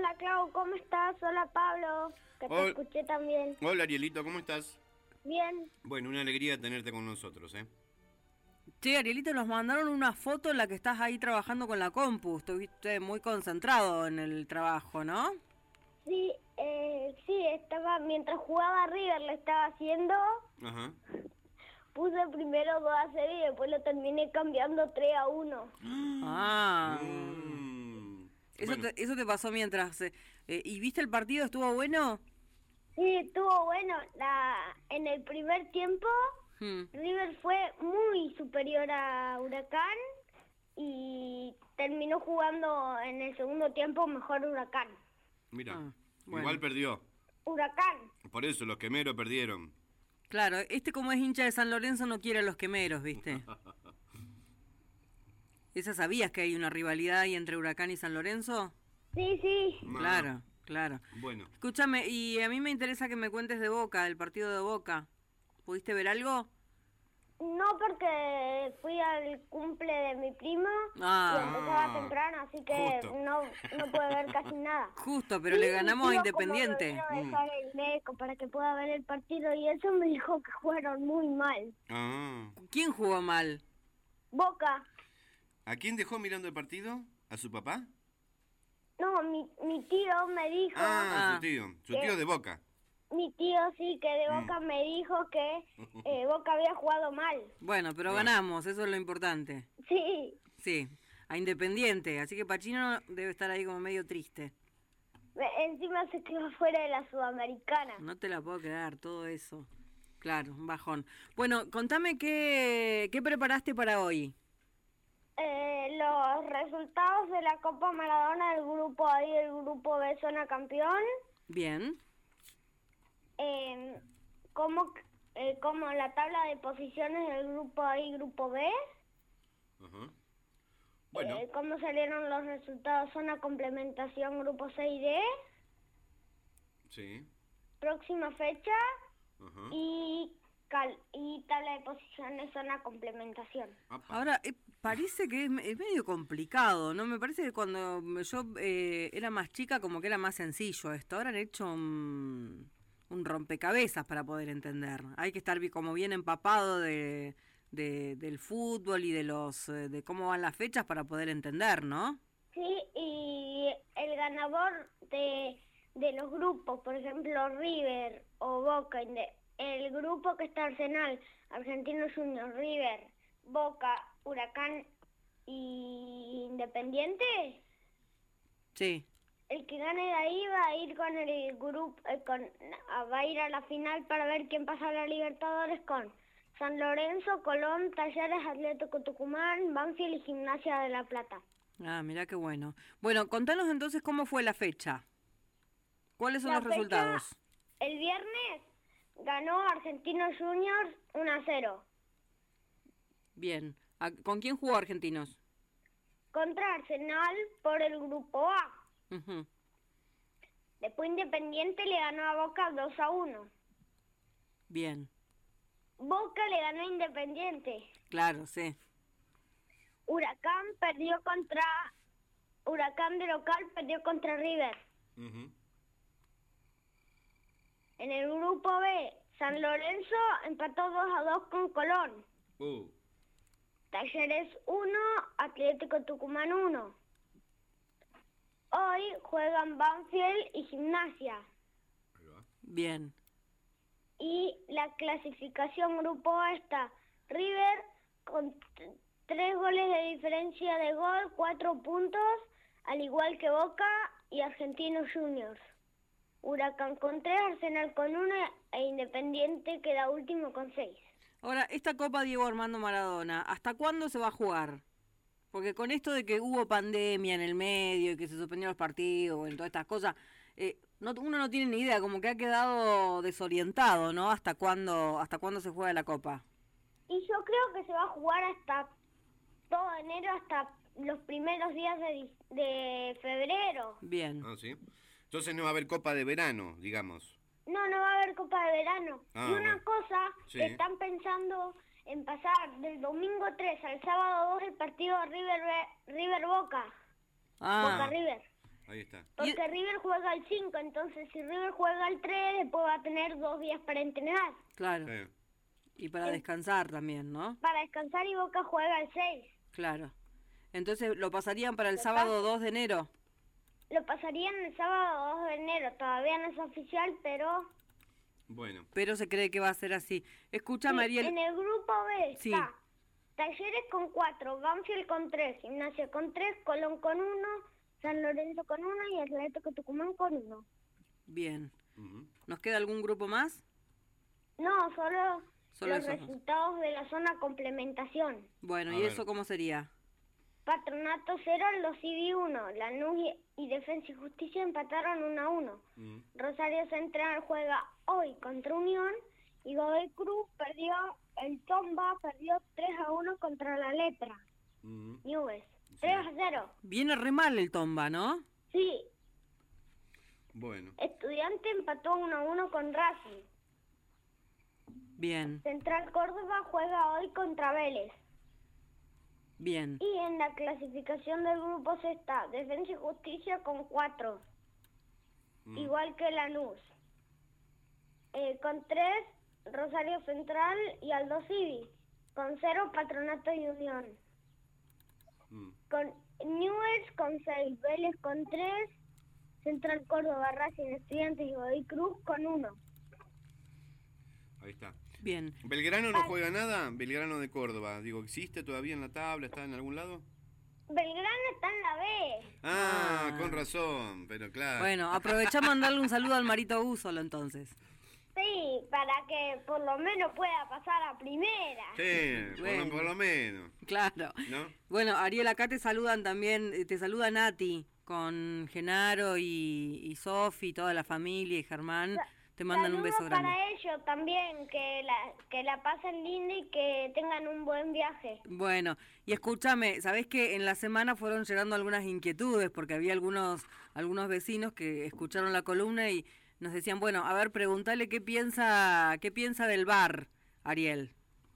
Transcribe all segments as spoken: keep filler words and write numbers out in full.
Hola, Clau, ¿cómo estás? Hola, Pablo, que te Hol- escuché también. Hola Arielito, ¿cómo estás? Bien. Bueno, una alegría tenerte con nosotros, ¿eh? Che, Arielito, nos mandaron una foto en la que estás ahí trabajando con la compu. Estuviste muy concentrado en el trabajo, ¿no? Sí, eh, sí, estaba, mientras jugaba River lo estaba haciendo, Ajá. puse primero dos a cero y después lo terminé cambiando tres a uno. Ah. Mm. Eso, Bueno, te, eso te pasó mientras... eh, eh, ¿Y viste el partido? ¿Estuvo bueno? Sí, estuvo bueno. La, en el primer tiempo, Hmm. River fue muy superior a Huracán y terminó jugando en el segundo tiempo mejor Huracán. mira, Ah, bueno. igual perdió. Huracán. Por eso los quemeros perdieron. Claro, este como es hincha de San Lorenzo no quiere a los quemeros, ¿viste? ¿Esa sabías que hay una rivalidad ahí entre Huracán y San Lorenzo? Sí, sí. No. Claro, claro. Bueno, Escúchame, y a mí me interesa que me cuentes de Boca, del partido de Boca. ¿Pudiste ver algo? No, porque fui al cumple de mi prima Ah. y empezaba temprano, así que Justo. no no pude ver casi nada. Justo, pero Sí, le mi ganamos a tío, Independiente. como me vino a dejar el meco para que pueda ver el partido y eso me dijo que jugaron muy mal. ah. ¿Quién jugó mal? Boca. ¿A quién dejó mirando el partido? ¿A su papá? No, mi, mi tío me dijo, Ah, Ah. su tío. Su ¿Qué? tío de Boca. mi tío sí que de Boca me dijo que eh, Boca había jugado mal. Bueno, pero Ah. ganamos, eso es lo importante. Sí, Sí, a Independiente, así que Pachino debe estar ahí como medio triste. me- encima se quedó fuera de la Sudamericana. No te la puedo creer, todo eso. Claro, un bajón. Bueno, contame qué, qué preparaste para hoy. Eh, los resultados de la Copa Maradona del grupo A y el grupo B zona campeón, Bien, eh, como, eh, como la tabla de posiciones del grupo A y grupo B, Ajá. Bueno, eh, cómo salieron los resultados zona complementación grupo C y D, sí. próxima fecha Ajá. y, cal y tabla de posiciones zona complementación. Apa. ahora eh, parece que es, me- es medio complicado, ¿no? Me parece que cuando yo eh, era más chica como que era más sencillo esto. Ahora han hecho un, un rompecabezas para poder entender. Hay que estar bi- como bien empapado de, de- del fútbol y de los eh, de cómo van las fechas para poder entender, ¿no? Sí, y el ganador de, de los grupos, por ejemplo, River o Boca, inde- el grupo que está Arsenal, Argentinos Juniors, River, Boca, Huracán y Independiente, Sí. el que gane de ahí va a ir con el grupo, eh, con, a- va a ir a la final para ver quién pasa a la Libertadores con San Lorenzo, Colón, Talleres, Atlético Tucumán, Banfield y Gimnasia de La Plata. Ah, mirá qué bueno. Bueno, contanos entonces cómo fue la fecha. ¿Cuáles son La los fecha, resultados? el viernes ganó Argentinos Juniors uno a cero. Bien. ¿A- ¿Con quién jugó Argentinos? Contra Arsenal por el grupo A. Ujú. Después Independiente le ganó a Boca dos a uno. Bien. Boca le ganó a Independiente. Claro, sí. Huracán perdió contra... Huracán de local perdió contra River. Ujú. En el grupo B, San Lorenzo empató dos a dos con Colón. Uh. Talleres uno, Atlético Tucumán uno. Hoy juegan Banfield y Gimnasia. Ahí va. Bien. Y la clasificación grupo A está River con t- tres goles de diferencia de gol, cuatro puntos, al igual que Boca y Argentinos Juniors. Huracán con tres, Arsenal con uno e Independiente queda último con seis. Ahora, esta Copa Diego Armando Maradona, ¿hasta cuándo se va a jugar? Porque con esto de que hubo pandemia en el medio y que se suspendieron los partidos y todas estas cosas, eh, no, uno no tiene ni idea, como que ha quedado desorientado, ¿no? ¿Hasta cuándo, hasta cuándo se juega la Copa? Y yo creo que se va a jugar hasta todo enero, hasta los primeros días de, di- de febrero. Bien. Ah, sí. Entonces no va a haber copa de verano, digamos. No, no va a haber Copa de Verano. Ah, y una bueno. cosa, Sí. que están pensando en pasar del domingo tres al sábado dos el partido River River Boca. Boca Ah, River. Ahí está. Porque River juega el cinco, entonces si River juega el tres, después va a tener dos días para entrenar. Claro. Sí. Y para descansar también, ¿no? Para descansar, y Boca juega el seis. Claro. Entonces, ¿lo pasarían para el ¿Lo sábado dos de enero? Lo pasarían el sábado dos de enero, todavía no es oficial, pero... Bueno. Pero se cree que va a ser así. Escucha, Sí, Mariel. en el grupo B Sí. está Talleres con cuatro, Banfield con tres, Gimnasia con tres, Colón con uno, San Lorenzo con uno y Atlético Tucumán con uno. Bien. Ujú. ¿Nos queda algún grupo más? No, solo, Solo los esos dos. resultados de la zona complementación. Bueno, A ¿y ver. eso cómo sería? Patronato cero, Los Civi uno, Lanús y, y Defensa y Justicia empataron uno a uno. Mm. Rosario Central juega hoy contra Unión y Godoy Cruz perdió, el Tomba perdió tres a uno contra la Letra. Mm. Nubes, tres a cero. Viene re mal el Tomba, ¿no? Sí, Bueno. Estudiante empató uno a uno con Racing. Bien, Central Córdoba juega hoy contra Vélez. bien. Y en la clasificación del grupo C está Defensa y Justicia con cuatro, Mm. igual que Lanús. Eh, con tres, Rosario Central y Aldo Civi. Con cero, Patronato y Unión. Mm. Con Newell's con seis, Vélez con tres, Central Córdoba, Racing, Estudiantes y Godoy Cruz con uno. Ahí está. Bien. ¿Belgrano no juega nada? Belgrano de Córdoba. Digo, ¿existe todavía en la tabla? ¿Está en algún lado? Belgrano está en la B. Ah, Ah. con razón, pero claro. Bueno, aprovechamos a mandarle un saludo al Marito Úsolo entonces. Sí, para que por lo menos pueda pasar a primera. Sí, por, Bueno. lo, por lo menos, Claro. ¿no? Bueno, Ariel, acá te saludan también, eh, te saluda Nati con Genaro y, y Sofi, toda la familia y Germán. Te mandan un Saludos beso grande. para ellos también, que la, que la pasen linda y que tengan un buen viaje. Bueno, y escúchame, ¿sabés que en la semana fueron llegando algunas inquietudes? Porque había algunos algunos vecinos que escucharon la columna y nos decían, bueno, a ver, preguntale qué piensa qué piensa del bar, Ariel.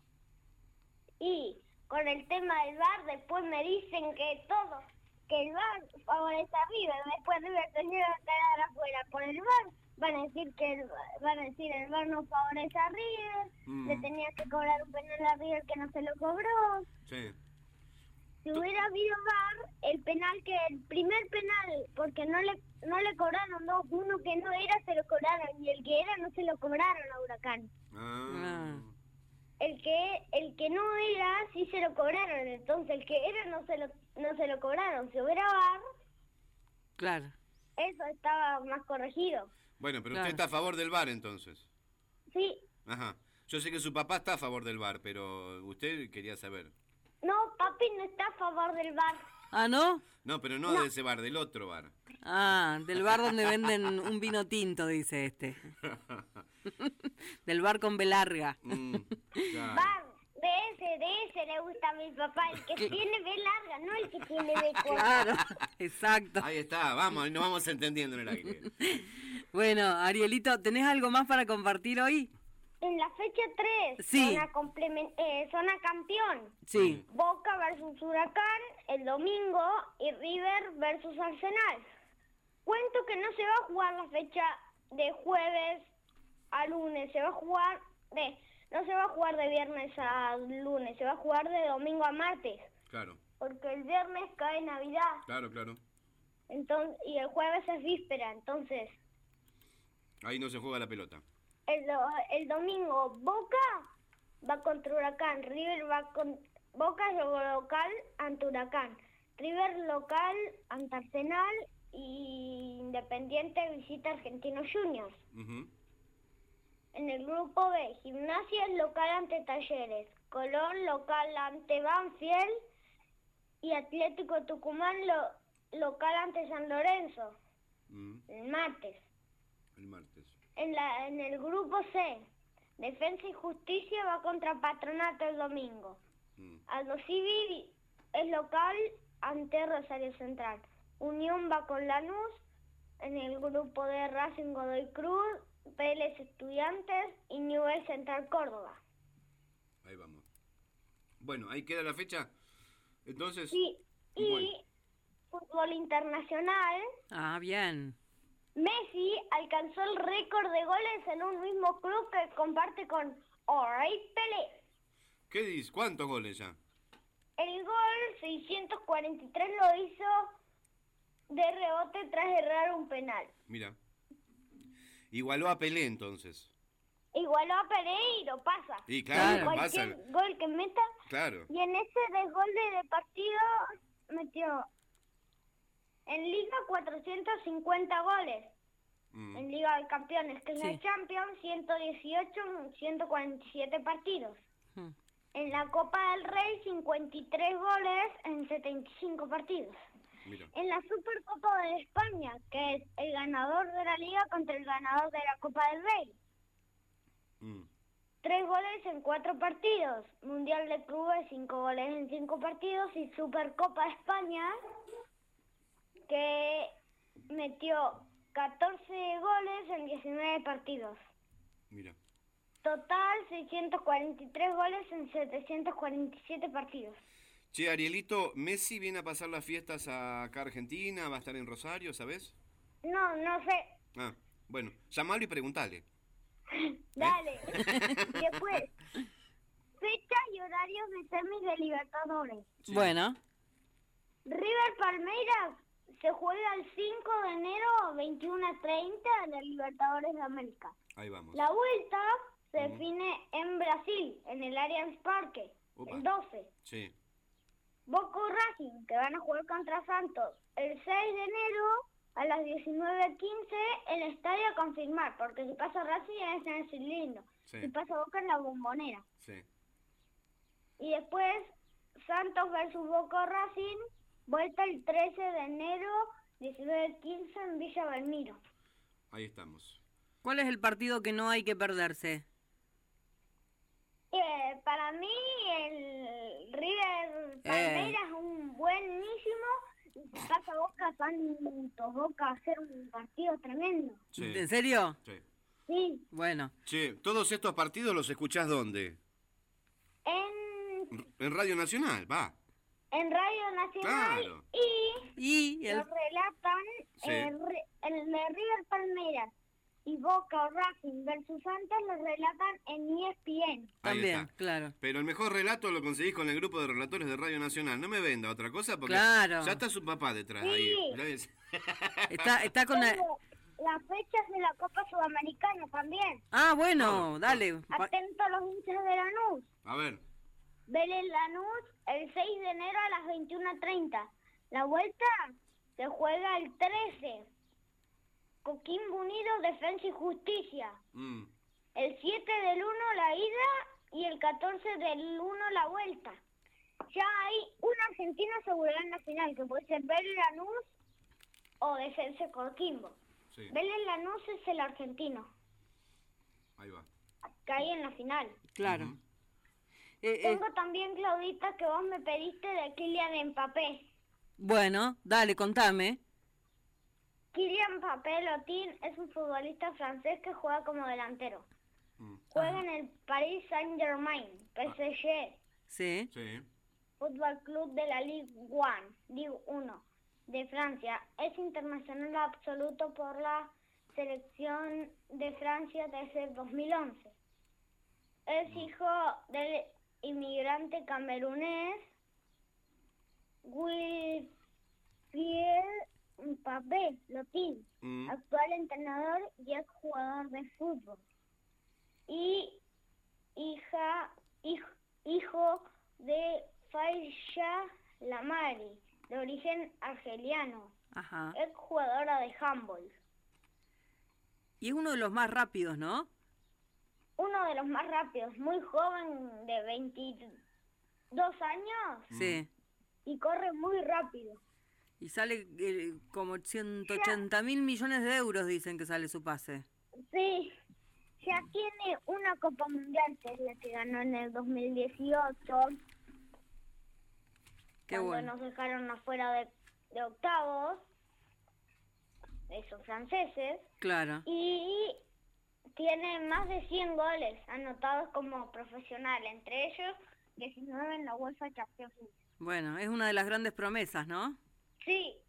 Y con el tema del bar, después me dicen que todo, que el bar favorece a River. Después River tenía que quedar afuera por el bar. Van a decir que el, van a decir el bar no favorece a River. Mm. Le tenía que cobrar un penal a River que no se lo cobró. Sí. Si hubiera habido bar, el penal que el primer penal, porque no le no le cobraron dos, uno que no era se lo cobraron y el que era no se lo cobraron a Huracán. Ah. El que el que no era sí se lo cobraron, entonces el que era no se lo no se lo cobraron. Si hubiera bar, Claro. eso estaba más corregido. Bueno, pero Claro. usted está a favor del bar entonces. Sí, Ajá. Yo sé que su papá está a favor del bar, pero usted quería saber. no, papi no está a favor del bar. Ah, ¿no? No, pero no, de ese bar, del otro bar. Ah, del bar donde venden un vino tinto, dice este. Del bar con B larga. Mm, claro. Bar, de ese, de ese le gusta a mi papá, el que tiene B larga, no el que tiene B corta. Claro, exacto. Ahí está, vamos, nos vamos entendiendo en el aire. Bueno, Arielito, ¿tenés algo más para compartir hoy? En la fecha tres, Sí. zona, complemen- eh, zona campeón, Sí. Boca versus Huracán el domingo y River versus Arsenal. Cuento que no se va a jugar la fecha de jueves a lunes, se va a jugar de no se va a jugar de viernes a lunes, se va a jugar de domingo a martes, Claro, porque el viernes cae Navidad, claro, claro. entonces y el jueves es víspera, entonces Ahí no se juega la pelota. el, do- el domingo Boca va contra Huracán, River va con Boca es local ante Huracán, River local ante Arsenal y Independiente visita Argentinos Juniors. Ujú. En el grupo B, Gimnasia es local ante Talleres, Colón local ante Banfield y Atlético Tucumán lo- local ante San Lorenzo, Mm, el martes. el martes. En, la, en el grupo C, Defensa y Justicia va contra Patronato el domingo. Mm, Aldo Civi es local ante Rosario Central. Unión va con Lanús. En el grupo de Racing Godoy Cruz, Vélez Estudiantes y Newell's Central Córdoba. ahí vamos. Bueno, ahí queda la fecha. Entonces, Sí, y Bueno. fútbol internacional, Ah, bien. Messi alcanzó el récord de goles en un mismo club que comparte con Henri Pelé. ¿Qué dices? ¿Cuántos goles ya? El gol seiscientos cuarenta y tres lo hizo de rebote tras errar un penal. Mira. Igualó a Pelé entonces. Igualó a Pelé y lo pasa. Y claro, Claro. lo pasa. Cualquier gol que meta. Claro. Y en ese desgolde de partido metió en Liga cuatrocientos cincuenta goles. Mm. En Liga de Campeones, que es Sí. la Champions, ciento dieciocho en ciento cuarenta y siete partidos. Mm. En la Copa del Rey, cincuenta y tres goles en setenta y cinco partidos. Mira. En la Supercopa de España, que es el ganador de la Liga contra el ganador de la Copa del Rey. Mm. Tres goles en cuatro partidos. Mundial de Clubes, cinco goles en cinco partidos. Y Supercopa de España, que metió catorce goles en diecinueve partidos. Mira. Total, seiscientos cuarenta y tres goles en setecientos cuarenta y siete partidos. Che, Arielito, ¿Messi viene a pasar las fiestas a acá a Argentina? ¿Va a estar en Rosario, sabes? No, no sé. Ah, bueno, llamalo y preguntale. Dale. Y después, fechas y horarios de semis de Libertadores. Sí. Bueno, River Palmeiras se juega el cinco de enero, veintiuno a treinta de la Libertadores de América. Ahí vamos. La vuelta se Ujú. define en Brasil, en el Allianz Parque, Opa. el doce. Sí. Boca y Racing, que van a jugar contra Santos, el seis de enero a las diecinueve quince, el estadio a confirmar, porque si pasa Racing es en el cilindro, Sí. si pasa Boca en la Bombonera. Sí. Y después Santos versus Boca Racing, vuelta el trece de enero, diecinueve quince en Villa Belmiro. Ahí estamos. ¿cuál es el partido que no hay que perderse? Eh, para mí el River Palmeiras es un buenísimo. Si pasa Boca, Santos Boca va a ser un partido tremendo. Sí. ¿En serio? Sí. Sí, Bueno, Che, ¿todos estos partidos los escuchás dónde? en, En Radio Nacional, va. en Radio Nacional. Claro. Y y el... lo relatan Sí. eh, Ri- el de River Palmeiras y Boca o Racing versus Santos lo relatan en E S P N. Ahí También, está. claro. Pero el mejor relato lo conseguís con el grupo de relatores de Radio Nacional. No me venda otra cosa porque Claro. ya está su papá detrás Sí. ahí. ¿Ya ves? Está, está con... la- Tengo las fechas de la Copa Sudamericana también. Ah, bueno, dale. Pa- Atento a los hinchas de Lanús. A ver. Vélez Lanús el seis de enero a las veintiuno treinta. La vuelta se juega el trece. Coquimbo Unido, Defensa y Justicia. Mm. El siete del uno la ida y el catorce del uno la vuelta. Ya hay un argentino asegurado en la final, que puede ser Vélez Lanús o Defensa Coquimbo. Sí, Vélez Lanús es el argentino, ahí va. que hay en la final. Claro. Ujú. Eh, eh, Tengo también, Claudita, que vos me pediste de Kylian Mbappé. bueno, dale, contame. Kylian Mbappé Lotin es un futbolista francés que juega como delantero. Mm. Juega en el Paris Saint-Germain, P S G, Sí. Sí. Fútbol Club de la Ligue One, Ligue uno de Francia. Es internacional absoluto por la selección de Francia desde dos mil once. Es hijo del inmigrante camerunés Wilfried Mbappé Lotin, Mm. actual entrenador y exjugador de fútbol. Y hija, hij- hijo de Faisha Lamari, de origen argeliano, Ajá. exjugadora de handball. Y es uno de los más rápidos, ¿no? Uno de los más rápidos, muy joven, de veintidós años, Sí. y corre muy rápido. Y sale eh, como ciento ochenta mil millones de euros, dicen que sale su pase. Sí, ya tiene una Copa Mundial, que es la que ganó en el dos mil dieciocho, Qué cuando bueno. nos dejaron afuera de, de octavos, de esos franceses, Claro. y tiene más de cien goles anotados como profesional, entre ellos diecinueve en la UEFA Champions League. Bueno, es una de las grandes promesas, ¿no? Sí.